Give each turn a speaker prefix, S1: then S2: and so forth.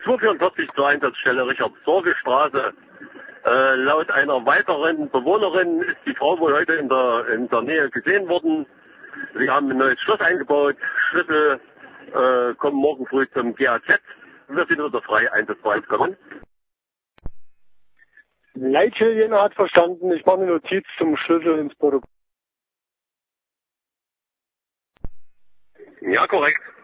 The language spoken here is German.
S1: 244 zur Einsatzstelle Richard-Sorge-Straße. Laut einer weiteren Bewohnerin ist die Frau wohl heute in der Nähe gesehen worden. Sie haben ein neues Schloss eingebaut. Schlüssel kommen morgen früh zum GAZ. Wir sind wieder frei einsatzbereit kommen.
S2: Leitschildchen hat verstanden. Ich mache eine Notiz zum Schlüssel ins Protokoll.
S1: Ja, korrekt.